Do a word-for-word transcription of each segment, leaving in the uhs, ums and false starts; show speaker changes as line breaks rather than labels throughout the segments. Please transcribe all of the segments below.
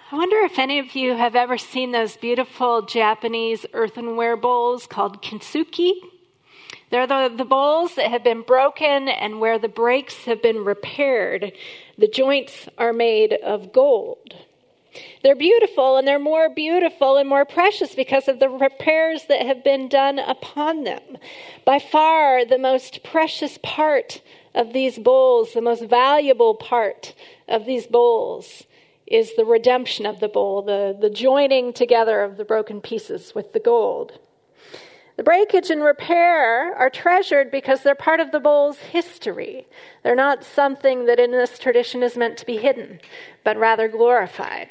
I wonder if any of you have ever seen those beautiful Japanese earthenware bowls called kintsugi. They're the, the bowls that have been broken, and where the breaks have been repaired, the joints are made of gold. They're beautiful, and they're more beautiful and more precious because of the repairs that have been done upon them. By far, the most precious part of these bowls, the most valuable part of these bowls, is the redemption of the bowl, the, the joining together of the broken pieces with the gold. The breakage and repair are treasured because they're part of the bowl's history. They're not something that in this tradition is meant to be hidden, but rather glorified.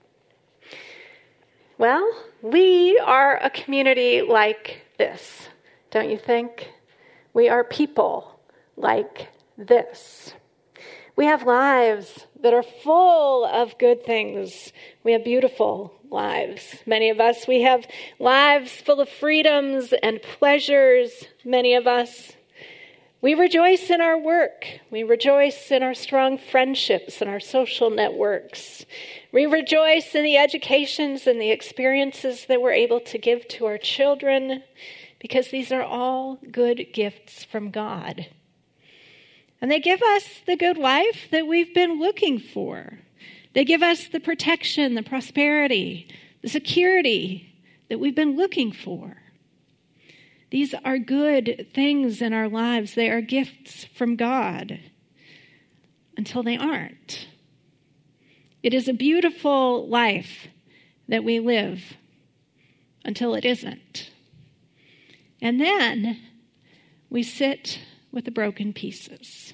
Well, we are a community like this, don't you think? We are people like this. We have lives that are full of good things. We have beautiful lives. Many of us, we have lives full of freedoms and pleasures, many of us. We rejoice in our work. We rejoice in our strong friendships and our social networks. We rejoice in the educations and the experiences that we're able to give to our children, because these are all good gifts from God. And they give us the good life that we've been looking for. They give us the protection, the prosperity, the security that we've been looking for. These are good things in our lives. They are gifts from God until they aren't. It is a beautiful life that we live until it isn't. And then we sit with the broken pieces.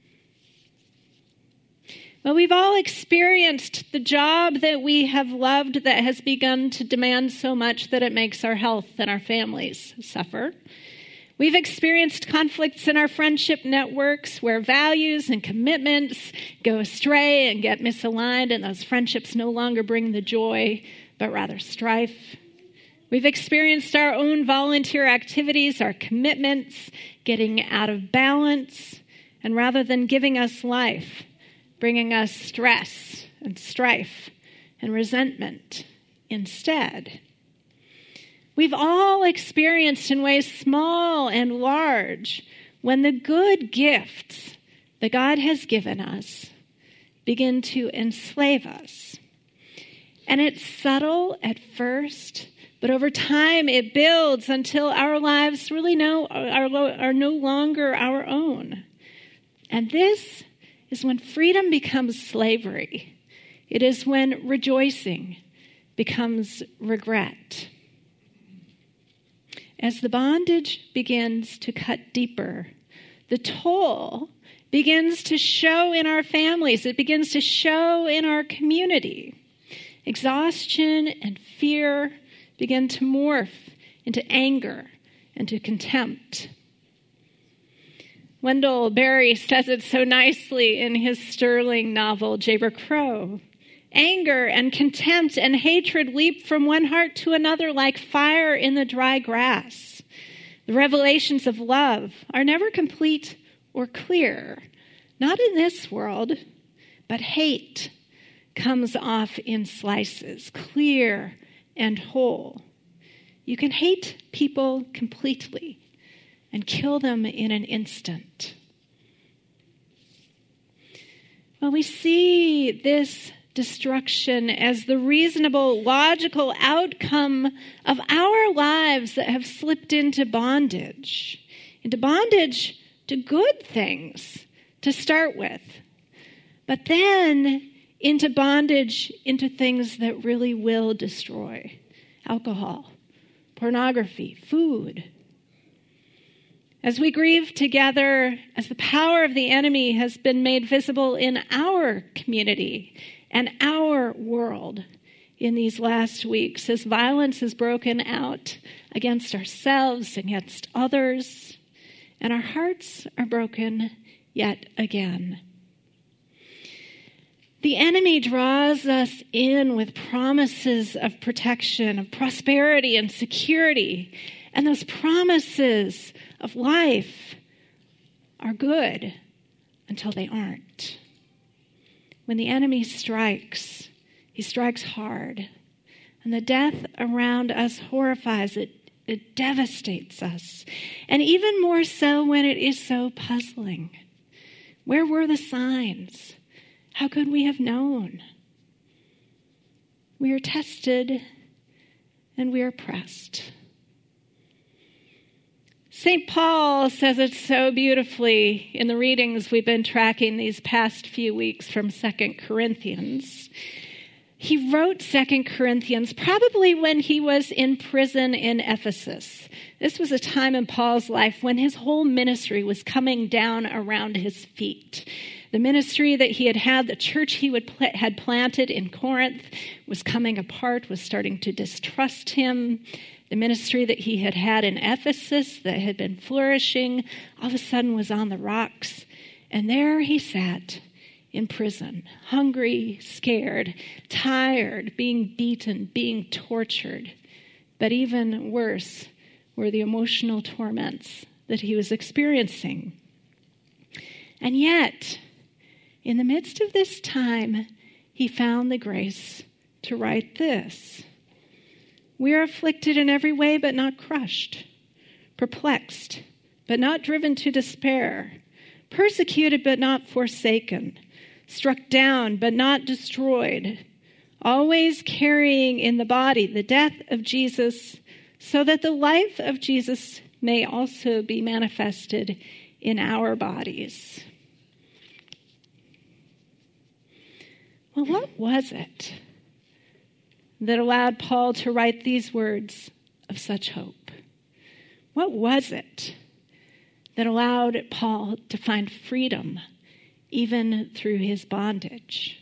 Well, we've all experienced the job that we have loved that has begun to demand so much that it makes our health and our families suffer. We've experienced conflicts in our friendship networks where values and commitments go astray and get misaligned, and those friendships no longer bring the joy, but rather strife. We've experienced our own volunteer activities, our commitments, getting out of balance, and rather than giving us life, bringing us stress and strife and resentment instead. We've all experienced in ways small and large when the good gifts that God has given us begin to enslave us. And it's subtle at first, but over time it builds until our lives really no, are, are no longer our own. And this is when freedom becomes slavery. It is when rejoicing becomes regret. As the bondage begins to cut deeper, the toll begins to show in our families. It begins to show in our community. Exhaustion and fear begin to morph into anger and to contempt. Wendell Berry says it so nicely in his sterling novel, Jayber Crow. Anger and contempt and hatred leap from one heart to another like fire in the dry grass. The revelations of love are never complete or clear, not in this world, but hate comes off in slices, clear and whole. You can hate people completely and kill them in an instant. Well, we see this destruction as the reasonable, logical outcome of our lives that have slipped into bondage, into bondage to good things to start with, but then into bondage into things that really will destroy: alcohol, pornography, food. As we grieve together, as the power of the enemy has been made visible in our community and our world in these last weeks, as violence has broken out against ourselves, against others, and our hearts are broken yet again. The enemy draws us in with promises of protection, of prosperity and security, and those promises of life are good until they aren't. When the enemy strikes, He strikes hard. And the death around us horrifies it. It devastates us. And even more so when it is so puzzling. Where were the signs? How could we have known? We are tested and we are pressed. Saint Paul says it so beautifully in the readings we've been tracking these past few weeks from Second Corinthians. He wrote Second Corinthians probably when he was in prison in Ephesus. This was a time in Paul's life when his whole ministry was coming down around his feet. The ministry that he had had, the church he would pl- had planted in Corinth, was coming apart, was starting to distrust him. The ministry that he had had in Ephesus that had been flourishing all of a sudden was on the rocks. And there he sat in prison, hungry, scared, tired, being beaten, being tortured. But even worse were the emotional torments that he was experiencing. And yet, in the midst of this time, he found the grace to write this. We are afflicted in every way, but not crushed, perplexed, but not driven to despair, persecuted, but not forsaken, struck down, but not destroyed, always carrying in the body the death of Jesus, so that the life of Jesus may also be manifested in our bodies. Well, what was it that allowed Paul to write these words of such hope? What was it that allowed Paul to find freedom even through his bondage?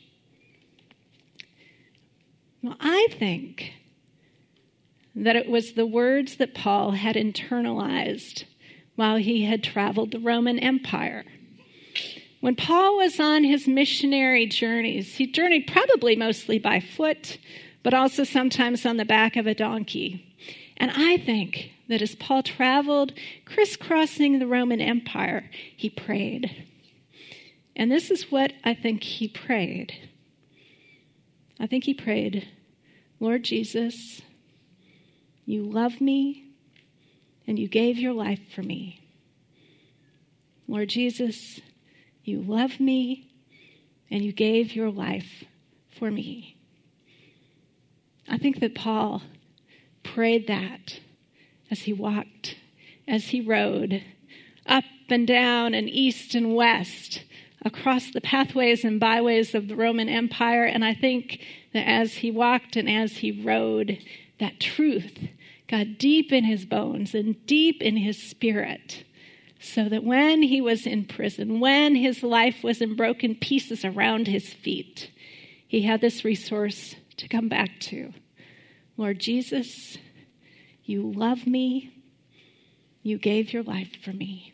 Well, I think that it was the words that Paul had internalized while he had traveled the Roman Empire. When Paul was on his missionary journeys, he journeyed probably mostly by foot, but also sometimes on the back of a donkey. And I think that as Paul traveled, crisscrossing the Roman Empire, he prayed. And this is what I think he prayed. I think he prayed, Lord Jesus, you love me and you gave your life for me. Lord Jesus, you love me and you gave your life for me. I think that Paul prayed that as he walked, as he rode up and down and east and west across the pathways and byways of the Roman Empire. And I think that as he walked and as he rode, that truth got deep in his bones and deep in his spirit, so that when he was in prison, when his life was in broken pieces around his feet, he had this resource to come back to. Lord Jesus, you love me. You gave your life for me.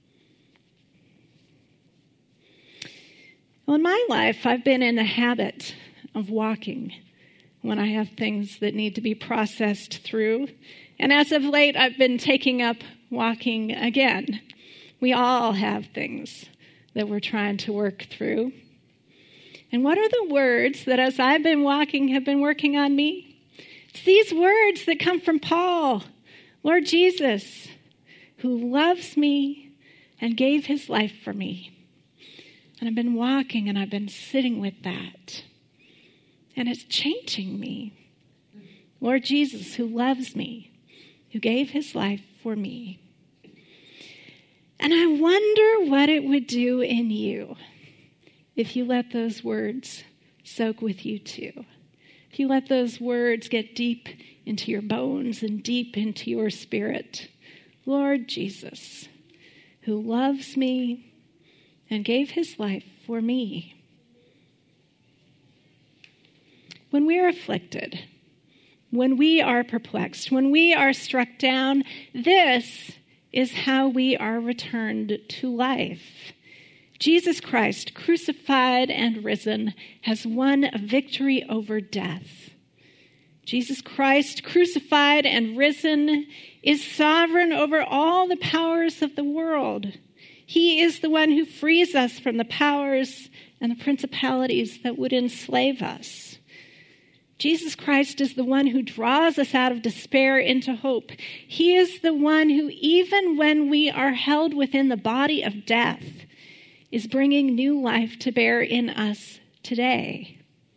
Well, in my life, I've been in the habit of walking when I have things that need to be processed through. And as of late, I've been taking up walking again. We all have things that we're trying to work through. And what are the words that as I've been walking have been working on me? It's these words that come from Paul. Lord Jesus, who loves me and gave his life for me. And I've been walking and I've been sitting with that. And it's changing me. Lord Jesus, who loves me, who gave his life for me. And I wonder what it would do in you if you let those words soak with you too. If you let those words get deep into your bones and deep into your spirit. Lord Jesus, who loves me and gave his life for me. When we are afflicted, when we are perplexed, when we are struck down, this is how we are returned to life. Jesus Christ, crucified and risen, has won a victory over death. Jesus Christ, crucified and risen, is sovereign over all the powers of the world. He is the one who frees us from the powers and the principalities that would enslave us. Jesus Christ is the one who draws us out of despair into hope. He is the one who, even when we are held within the body of death, is bringing new life to bear in us today.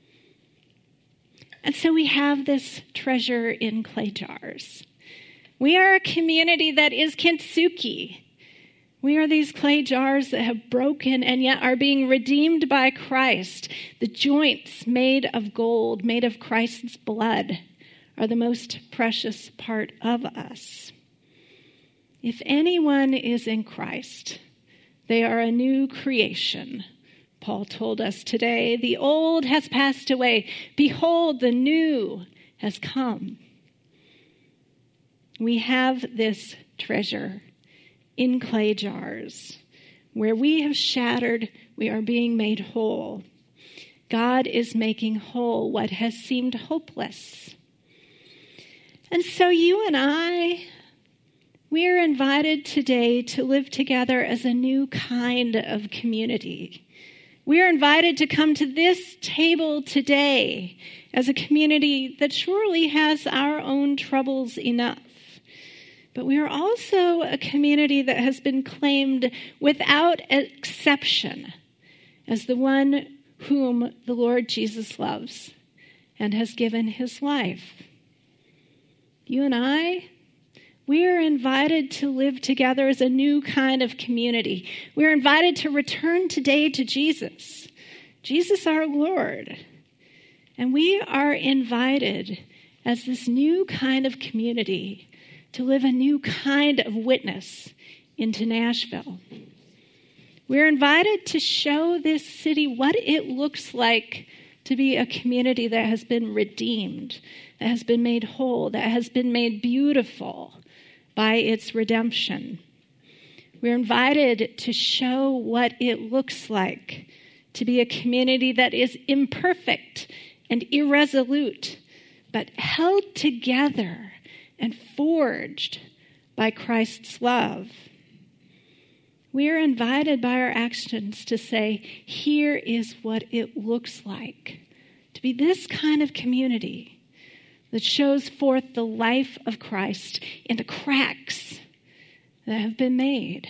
And so we have this treasure in clay jars. We are a community that is kintsugi. We are these clay jars that have broken and yet are being redeemed by Christ. The joints made of gold, made of Christ's blood, are the most precious part of us. If anyone is in Christ, they are a new creation. Paul told us today, the old has passed away. Behold, the new has come. We have this treasure in clay jars. Where we have shattered, we are being made whole. God is making whole what has seemed hopeless. And so you and I, we are invited today to live together as a new kind of community. We are invited to come to this table today as a community that surely has our own troubles enough. But we are also a community that has been claimed without exception as the one whom the Lord Jesus loves and has given his life. You and I, we are invited to live together as a new kind of community. We are invited to return today to Jesus, Jesus our Lord. And we are invited as this new kind of community to live a new kind of witness into Nashville. We're invited to show this city what it looks like to be a community that has been redeemed, that has been made whole, that has been made beautiful by its redemption. We're invited to show what it looks like to be a community that is imperfect and irresolute, but held together and forged by Christ's love. We are invited by our actions to say, here is what it looks like to be this kind of community that shows forth the life of Christ in the cracks that have been made.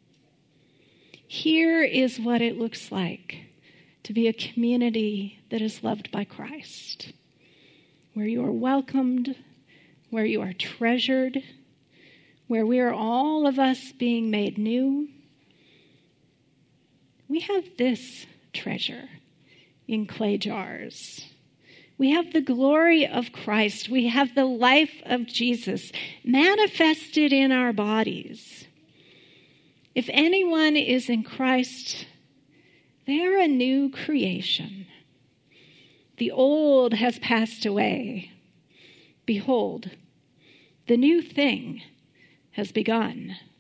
Here is what it looks like to be a community that is loved by Christ, where you are welcomed, where you are treasured, where we are all of us being made new. We have this treasure in clay jars. We have the glory of Christ. We have the life of Jesus manifested in our bodies. If anyone is in Christ, they are a new creation. The old has passed away. Behold, the new thing has begun.